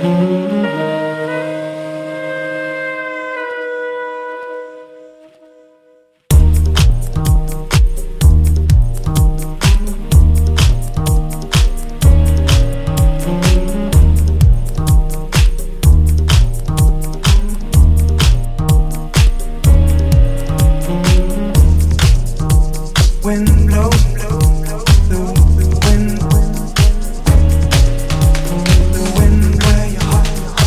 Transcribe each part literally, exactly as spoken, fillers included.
Wind where your heart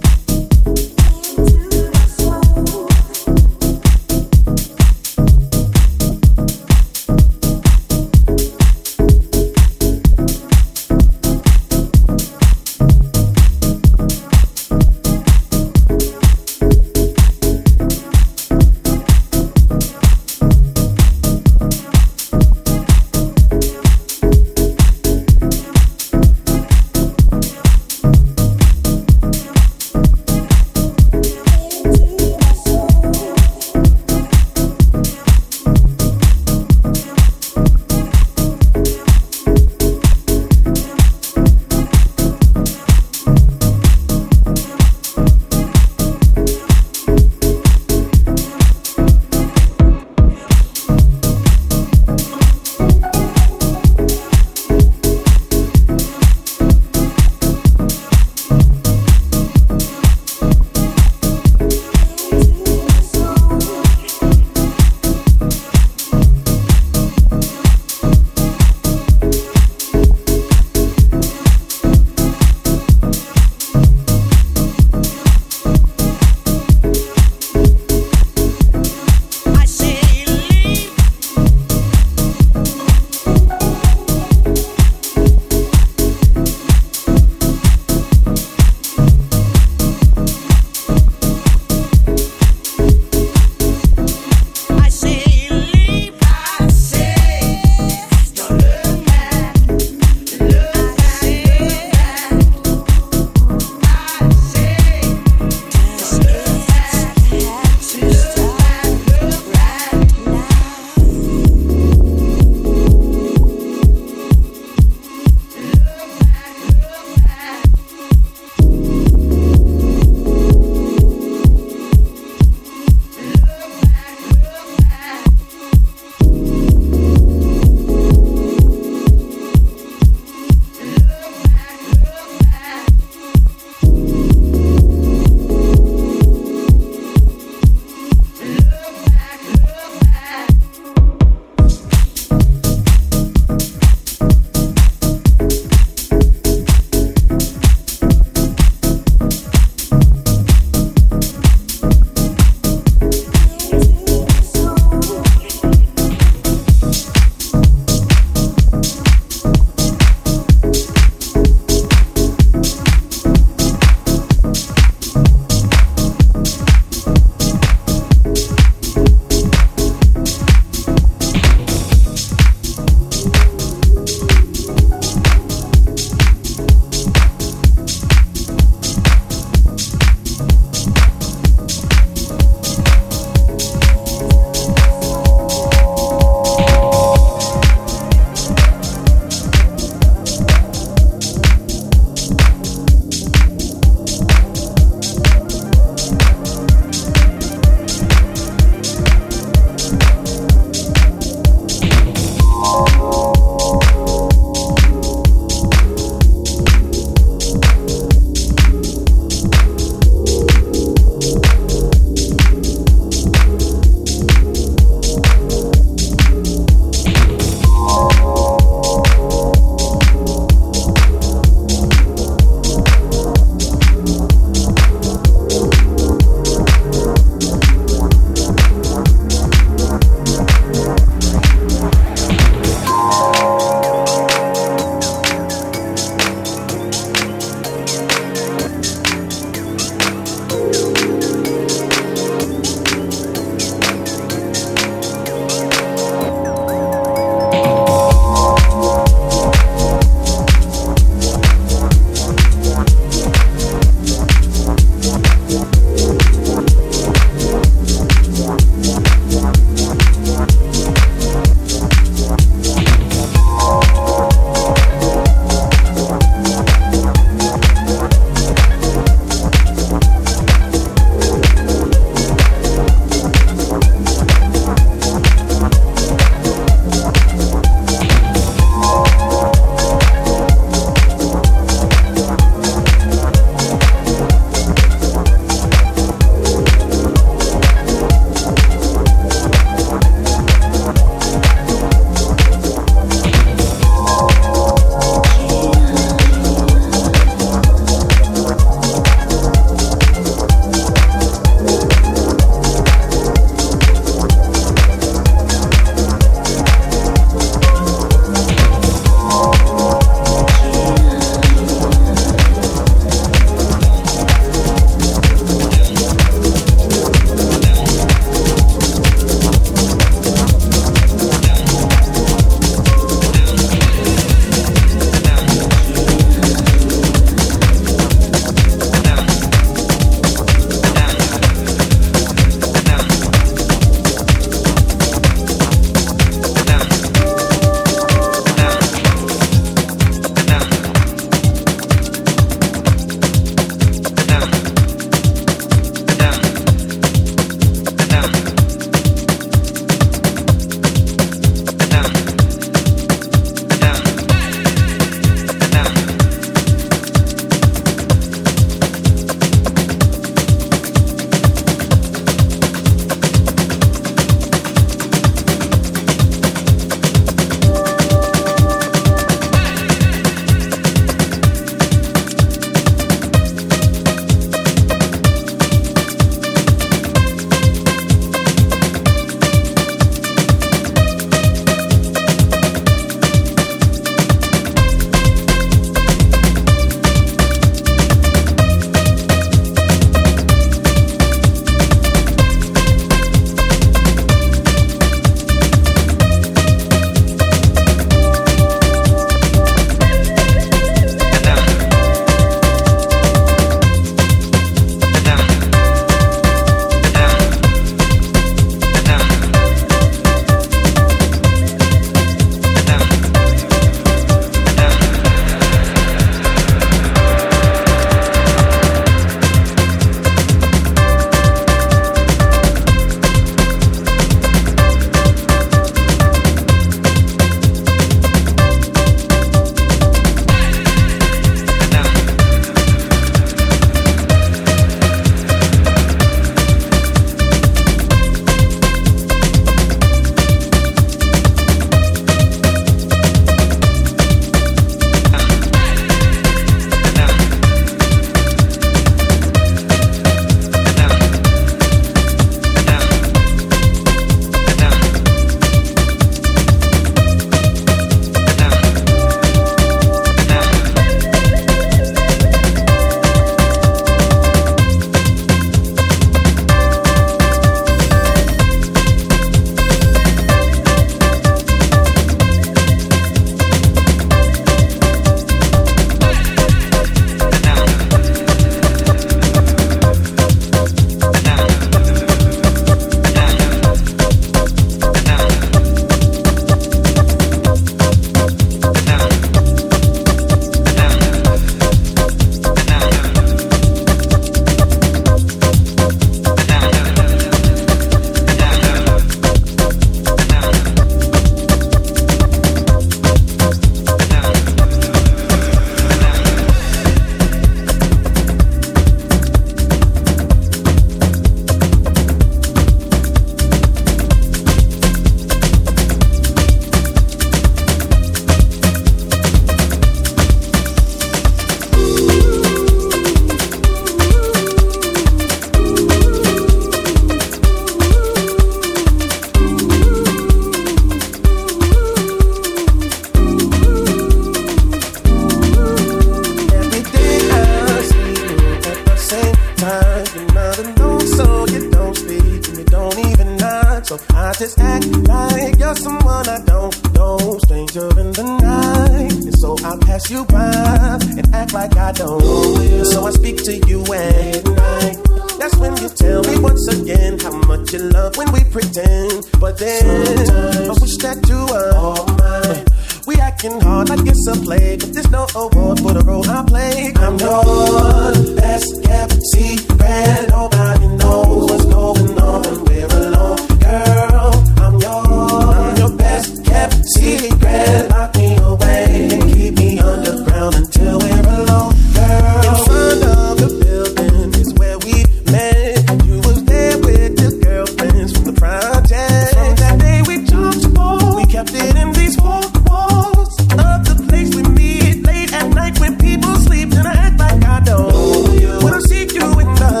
another known, so you don't speak and you don't even nod. So I just act like you're someone I don't know, stranger in the night. And so I pass you by and act like I don't know you. So I speak to you at night. That's when you tell me once again how much you love when we pretend. But then sometimes I wish that you were all mine. We acting hard like it's a play, but there's no award for the role I play. I'm your best kept secret. Nobody knows what's going on when we're alone. Girl, I'm your, I'm your best kept secret. Lock me away and keep me underground until we're alone. Girl, in front of the building is where we met. You was there with your girlfriends from the project. From that day we jumped apart, we kept it in these four walls of the place we meet late at night when people sleep. And I act like I don't when I see you in the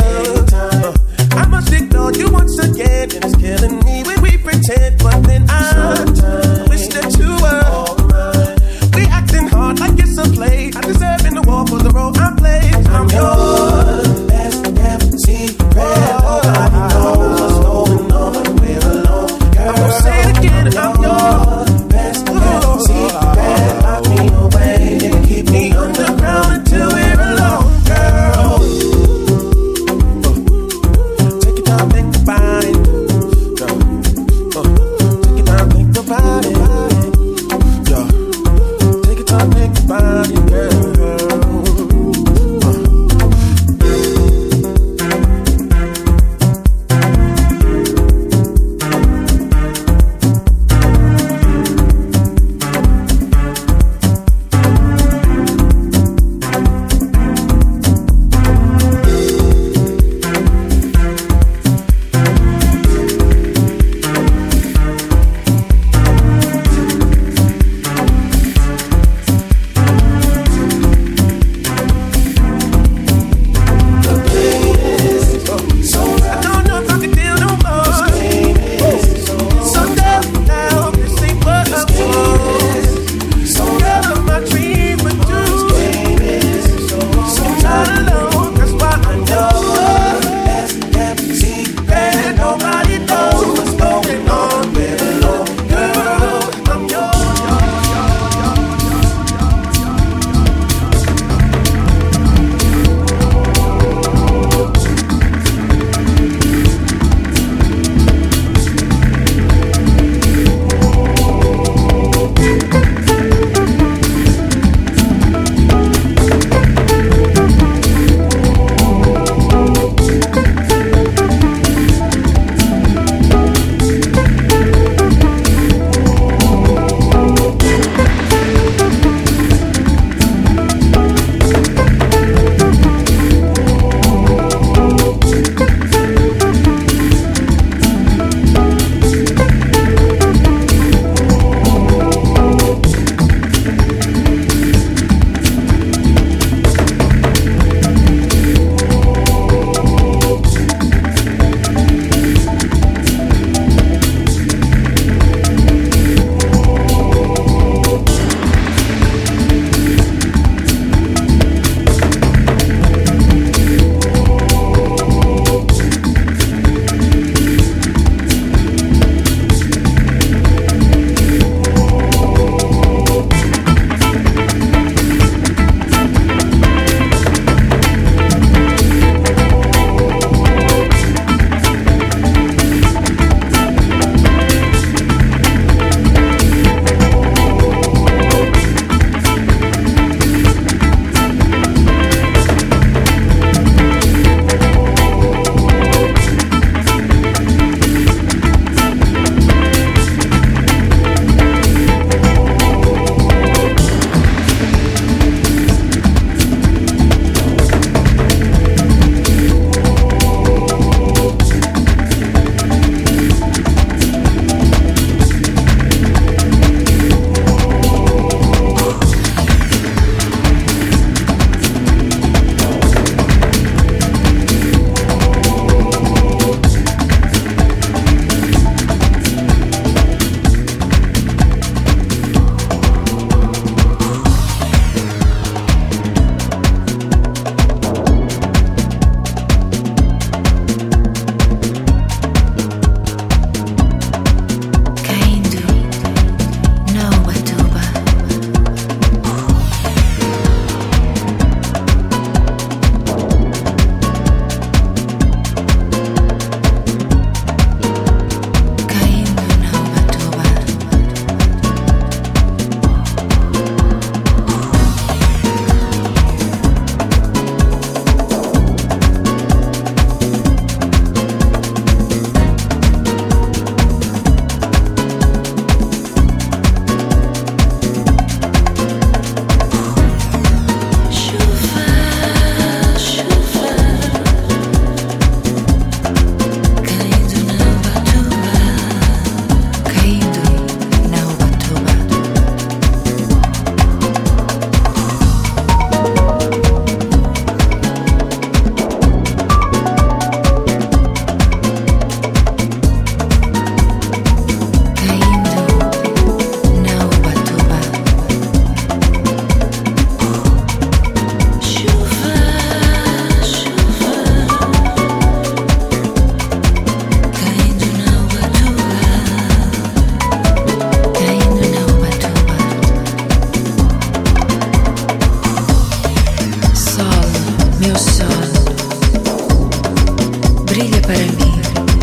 brilha para mim,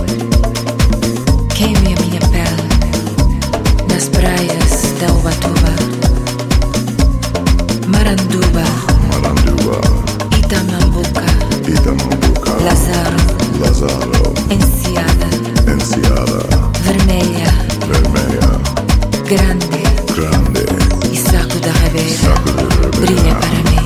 queime a minha pele nas praias da Ubatuba, Maranduba, Maranduba, Itamambuca, Itamambuca, Lázaro, Lázaro, Enseada, Enseada, Vermelha, Vermelha, Grande, Grande, e Saco da Ribeira, Saco da Ribeira, brilha para mim.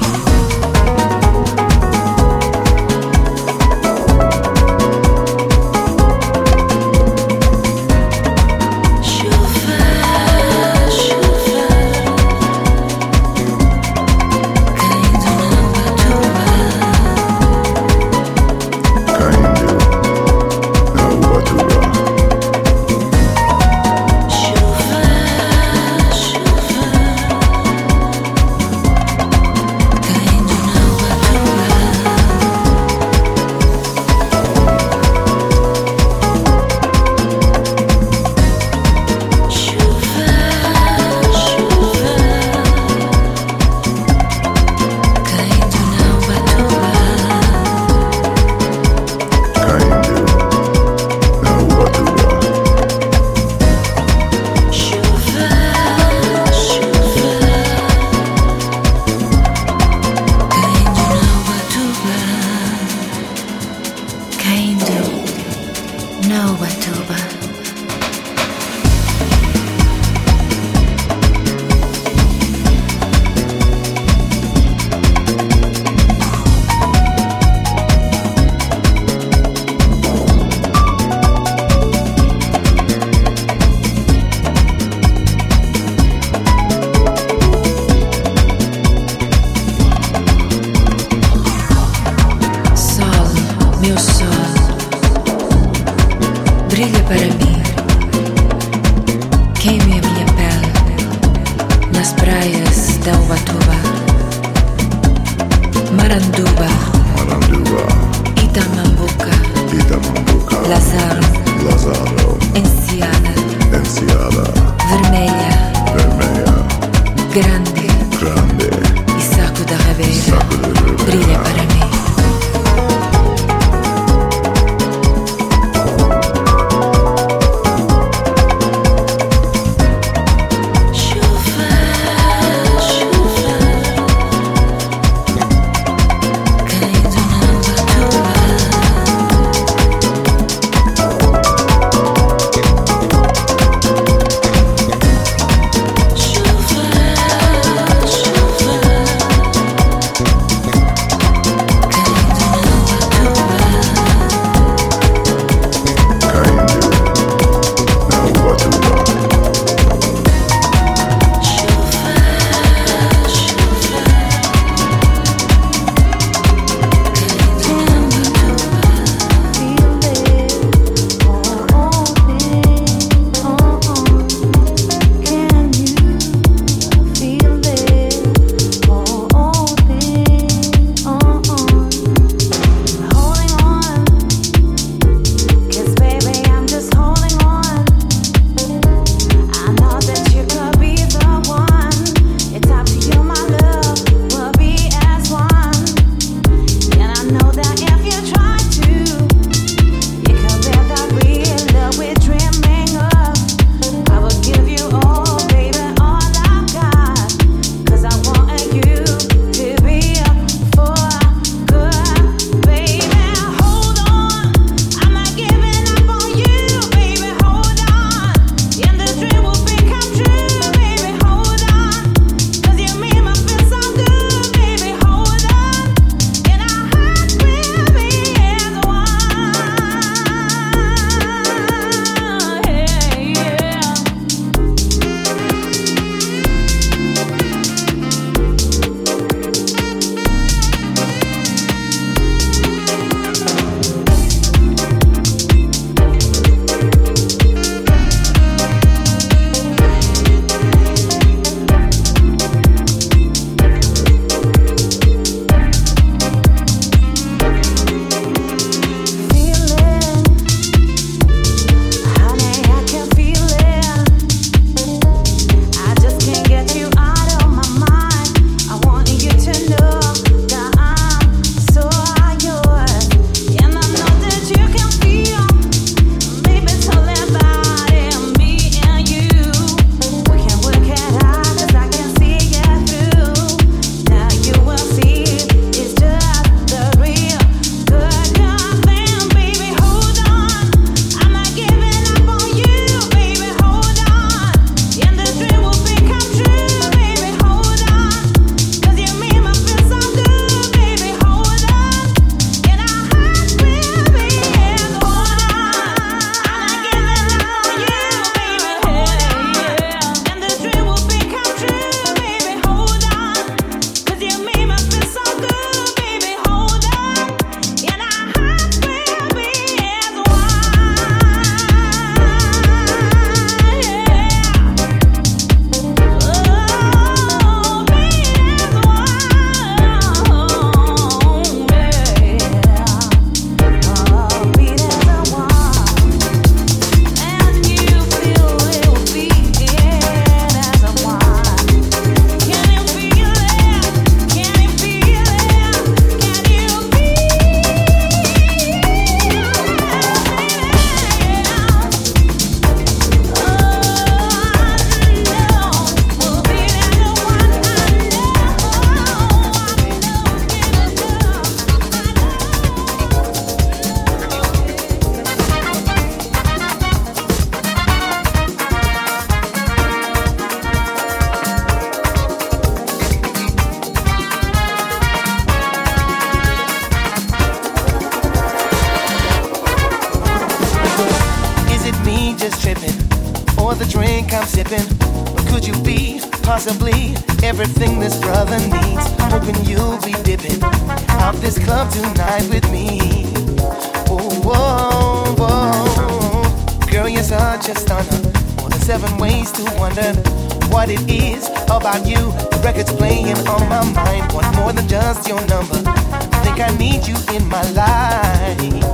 is tripping, or the drink I'm sipping. Or could you be possibly everything this brother needs? Hoping you'll be dipping out this club tonight with me. Oh, whoa, whoa. Girl, you're such a stunner. More than seven ways to wonder what it is about you. The record's playing on my mind. Want more than just your number. I think I need you in my life.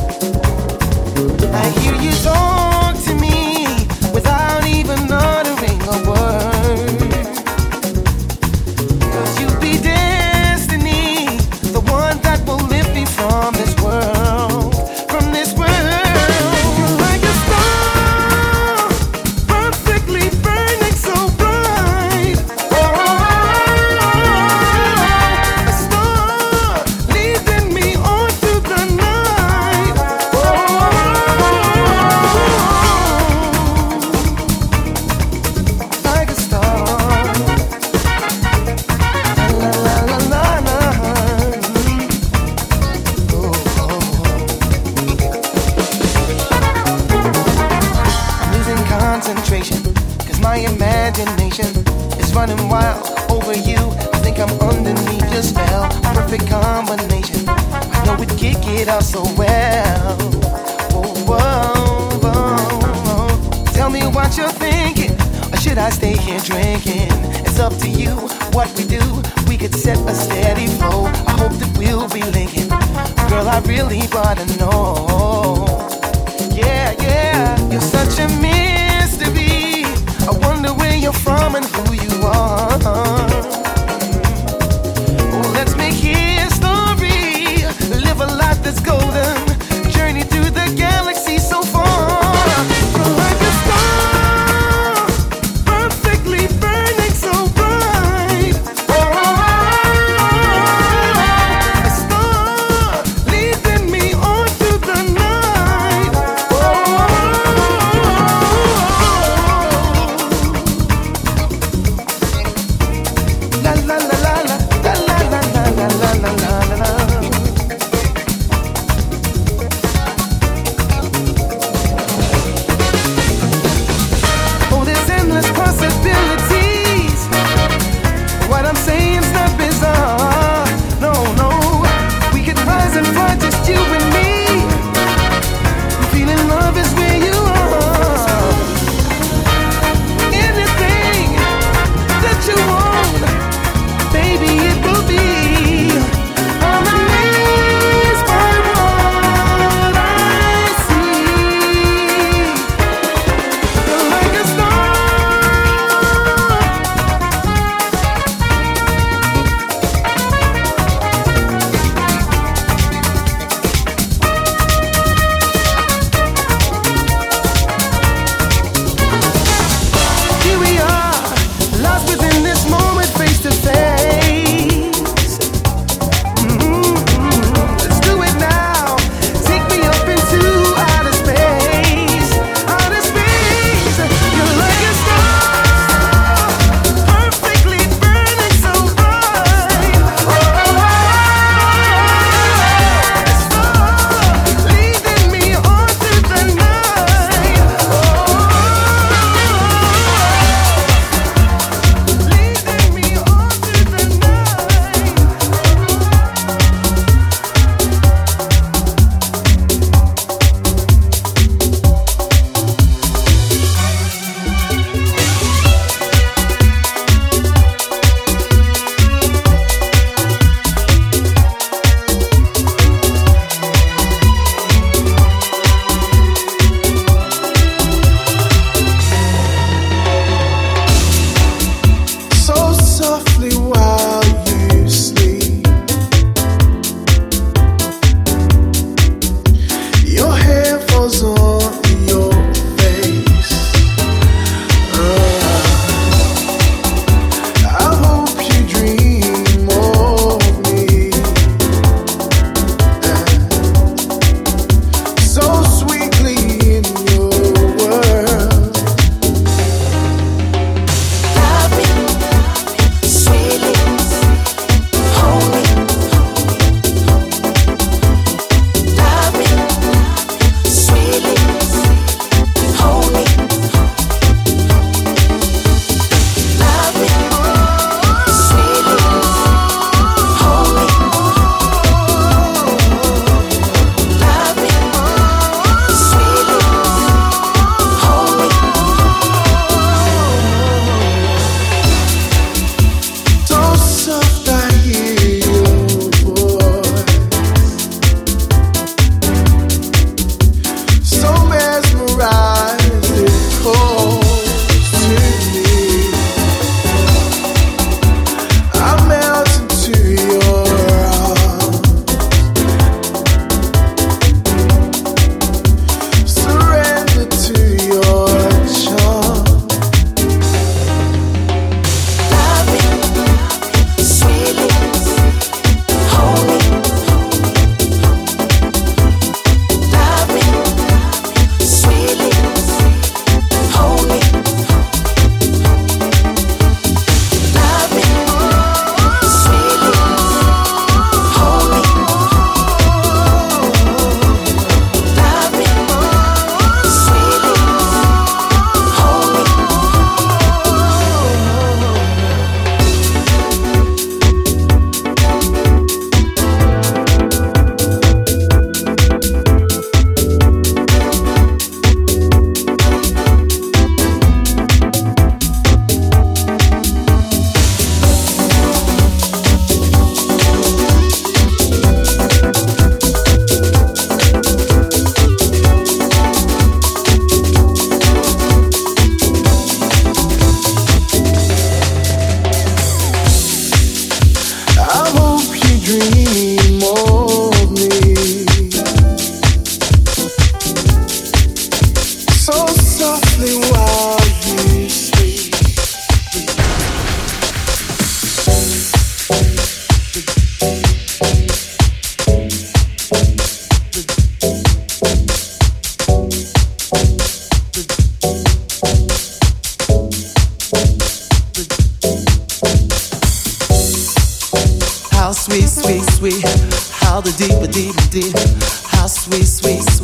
I hear you talk to me without even uttering a word. Cause you be destiny, the one that will lift me from this world, from this world. You're like a star, perfectly burning so bright. Oh, a star leading me on through the night. Like a star, la la la la la. Oh, I'm losing concentration, cause my imagination is running wild over you. I think I'm underneath your spell, a perfect combination. I know we'd kick it off so well. Oh, whoa, whoa, whoa. Tell me what you're thinking, or should I stay here drinking? It's up to you what we do. We could set a steady flow. I hope that we'll be linking. Girl, I really wanna know. Yeah, yeah, you're such a mystery. I wonder where you're from and who you are. Oh, let's make history. Live a life that's golden. Journey through the galaxy so far. You're like a star, perfectly burning so bright. Oh, a star leading me on through the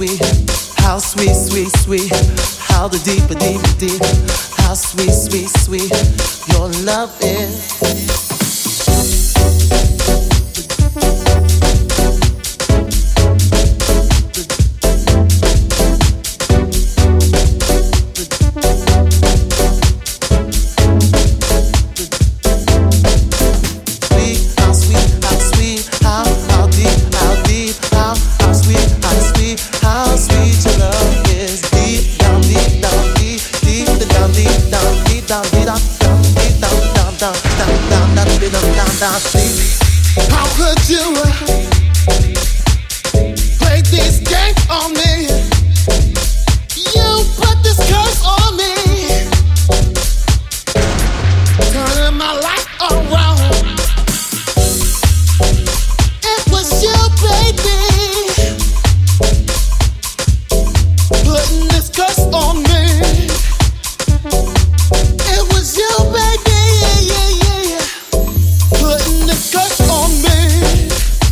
sweet, how sweet, sweet, sweet, how the deeper, deeper, deep, how sweet, sweet, sweet your love is. How could you play these games on me? You put this curse on me, turning my life around. It was you, baby, putting this curse on me. It was you, baby, yeah, yeah, yeah, yeah. Putting this curse on me.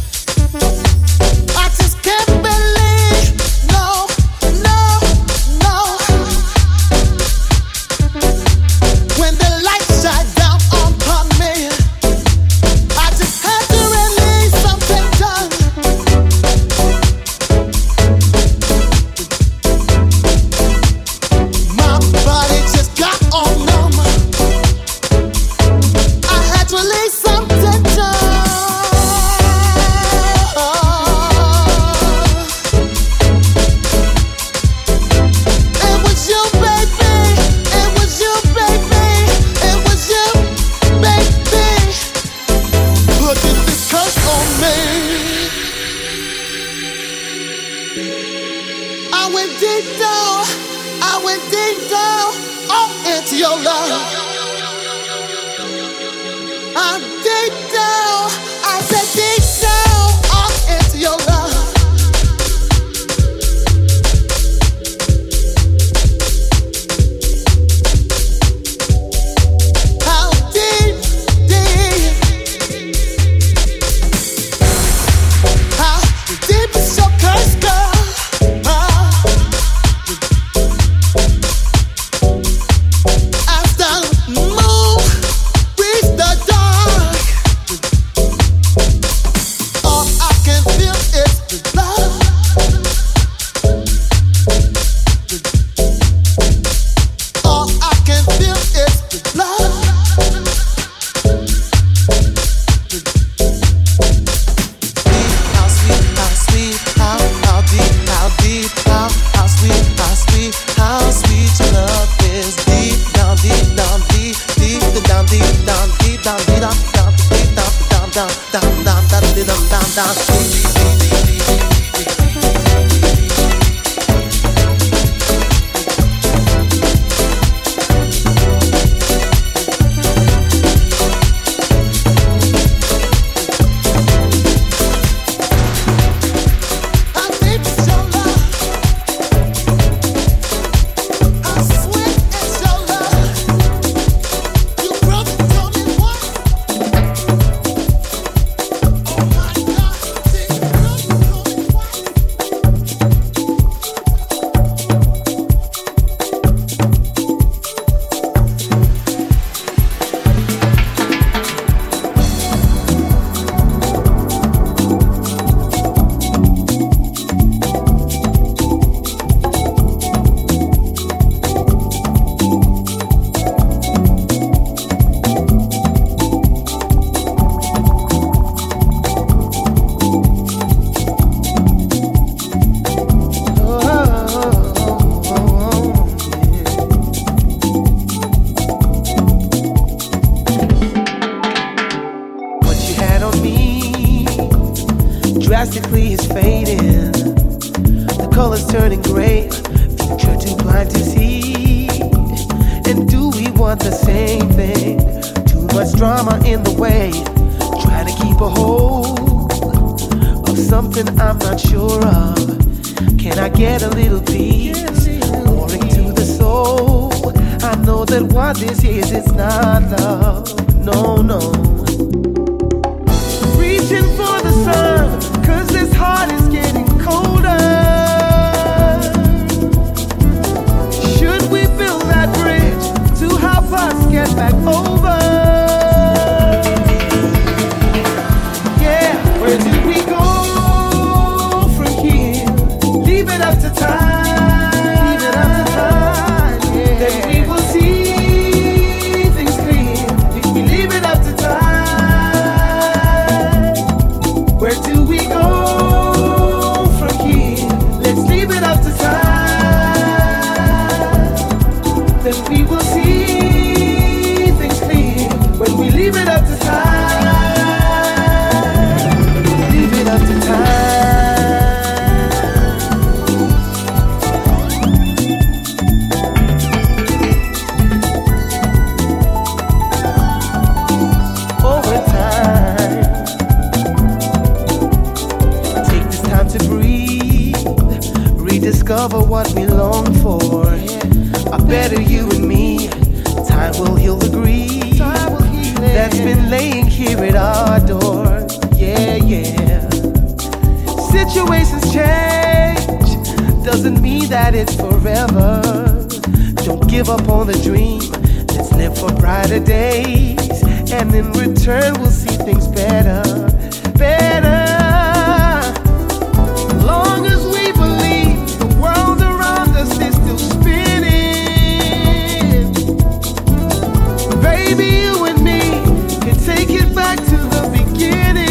I just can't believe, no, no, no. When the lights shine down upon me, I just had to release something done. My body just got on numb. I had to release something done. It was you, baby. It was you, baby. It was you, baby. Putting this curse on me. I went deep down. I went deep down. Oh, into your love. I'm deep down, I said deep down, off into your love. How deep, deep, how deep is your curse, girl? As the moon reach the dark, all I can feel is the love. All I can feel is the love. How sweet, how sweet, how, how deep, how deep, how, how sweet, how sweet, how sweet your love is. Deep down, deep down, deep, deep down, deep down, deep down, deep down, down, deep down, down, down, down, down, down, deep down, down, down, deep, deep, deep, deep, deep, deep. How deep is your love? How sweet is your love? You broke it, told me once. Oh my God, see, you broke it, told me once. What you had on me drastically is fading. The colors turning gray, future too blind to see. And do we want the same thing? Too much drama in the way, trying to keep a hold of something I'm not sure of. Can I get a little peace pouring to the soul? I know that what this is, it's not love. No, no. Reaching for the sun, cause this heart is getting colder. time, leave it up to time, yeah. Then we will see things clear if we leave it up to time. Where do we go from here? Let's leave it up to time. Then we will see things clear when we leave it up to time. Leave it up to time. Over time. Take this time to breathe, rediscover what we long for. A better you and me. Time will heal the grief that's been laying here at our door. Yeah, yeah. Situations change, doesn't mean that it's forever. Don't give up on the dream. Let's live for brighter days, and in return we'll see things better, better. Long as we believe the world around us is still spinning, baby, you and me can take it back to the beginning.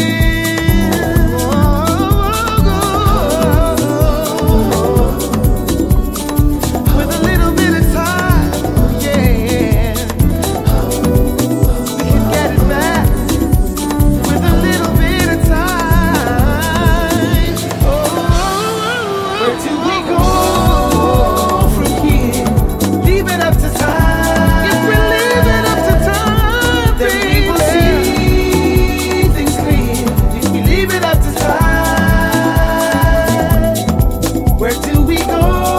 With a little bit of time, yeah, we can get it back. With a little bit of time, oh, where do we go from here? Leave it up to time. If we leave it up to time, then we will see things clear. If we leave it up to time, where do we go